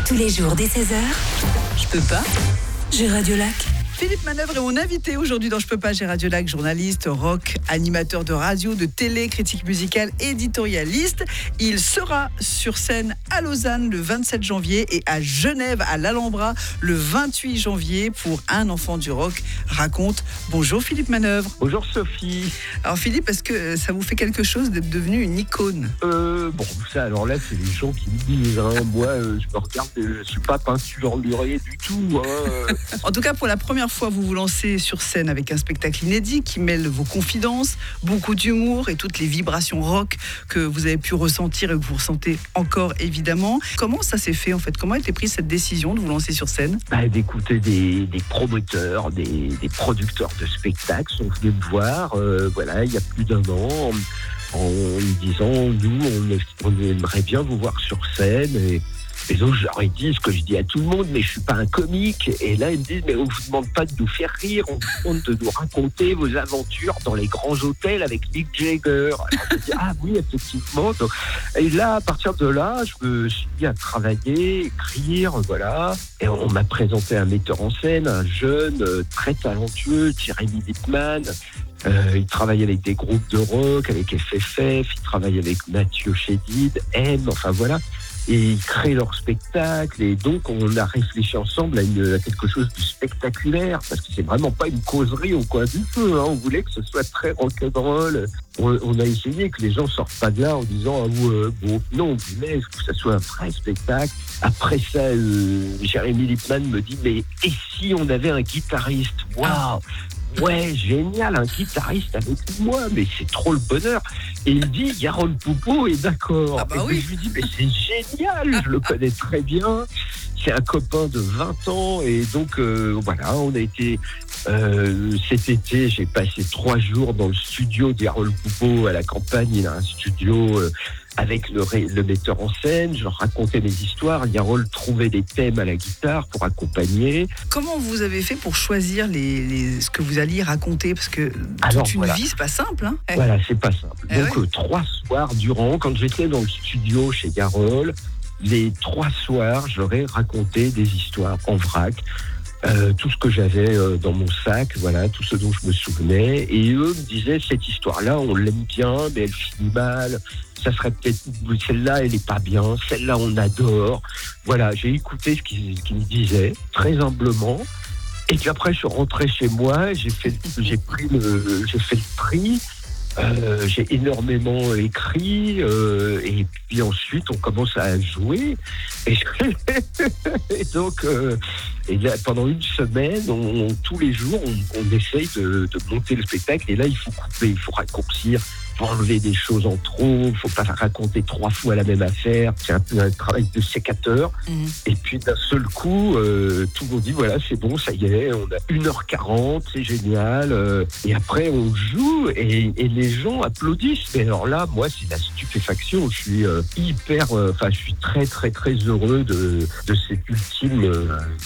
Tous les jours dès 16h, je peux pas, j'ai Radiolac. Philippe Manœuvre est mon invité aujourd'hui dans Je peux pas, j'ai Radiolac, journaliste, rock, animateur de radio, de télé, critique musicale, éditorialiste. Il sera sur scène à Lausanne le 27 janvier et à Genève, à l'Alhambra, le 28 janvier pour Un enfant du rock raconte. Bonjour Philippe Manœuvre. Bonjour Sophie. Alors Philippe, est-ce que ça vous fait quelque chose d'être devenu une icône ? Bon, ça alors là, c'est les gens qui me disent. Moi, je me regarde, je suis pas peinturluré du tout. En tout cas, pour la première fois, vous vous lancez sur scène avec un spectacle inédit qui mêle vos confidences, beaucoup d'humour et toutes les vibrations rock que vous avez pu ressentir et que vous ressentez encore évidemment. Comment ça s'est fait en fait ? Comment a été prise cette décision de vous lancer sur scène ? D'écouter des promoteurs, des producteurs de spectacles sont venus me voir, il y a plus d'1 an, en me disant, nous, on aimerait bien vous voir sur scène. Et donc, je leur ai dit ce que je dis à tout le monde, mais je suis pas un comique. Et là, ils me disent, mais on vous demande pas de nous faire rire, on vous demande de nous raconter vos aventures dans les grands hôtels avec Mick Jagger. Alors, je dis, ah oui, effectivement. Donc, et là, à partir de là, je me suis mis à travailler, écrire, voilà. Et on m'a présenté un metteur en scène, un jeune, très talentueux, Jeremy Lippmann. Il travaille avec des groupes de rock, avec FFF, il travaille avec Mathieu Chédid, M, enfin voilà. Et ils créent leur spectacle, et donc on a réfléchi ensemble à quelque chose de spectaculaire, parce que c'est vraiment pas une causerie au coin du feu, On voulait que ce soit très rock'n'roll. On a essayé que les gens sortent pas de là en disant non, on voulait que ça soit un vrai spectacle. Après ça, Jeremy Lippmann me dit, mais et si on avait un guitariste ? Waouh! Ouais, génial, un guitariste avec moi, mais c'est trop le bonheur. Et il dit, Yarol Poupeau est d'accord. Ah bah oui. Et je lui dis, mais c'est génial, je le connais très bien. C'est un copain de 20 ans. Et donc, on a été... cet été, j'ai passé 3 jours dans le studio d'Yarol Poupeau à la campagne. Il a un studio... avec le metteur en scène, je racontais mes histoires, Yarol trouvait des thèmes à la guitare pour accompagner. Comment vous avez fait pour choisir ce que vous alliez raconter ? Parce que vie, c'est pas simple. Voilà, c'est pas simple. Donc 3 soirs durant, quand j'étais dans le studio chez Yarol, les 3 soirs, j'aurais raconté des histoires en vrac. Tout ce que j'avais dans mon sac, voilà, tout ce dont je me souvenais. Et eux me disaient, cette histoire-là, on l'aime bien, mais elle finit mal. Ça serait peut-être, celle-là, elle est pas bien. Celle-là, on adore. Voilà, j'ai écouté ce qu'ils me disaient, très humblement. Et puis après, je suis rentré chez moi, j'ai fait le tri. J'ai énormément écrit et puis ensuite on commence à jouer et donc et là, pendant une semaine tous les jours on essaye de monter le spectacle, et là il faut couper, il faut raccourcir, il faut enlever des choses en trop, il faut pas raconter 3 fois la même affaire, c'est un peu un travail de sécateur. Et puis d'un seul coup tout le monde dit voilà, c'est bon, ça y est, on a 1h40, c'est génial, et après on joue et les gens applaudissent. Mais alors là, moi, c'est la stupéfaction. Je suis je suis très très très heureux de cette ultime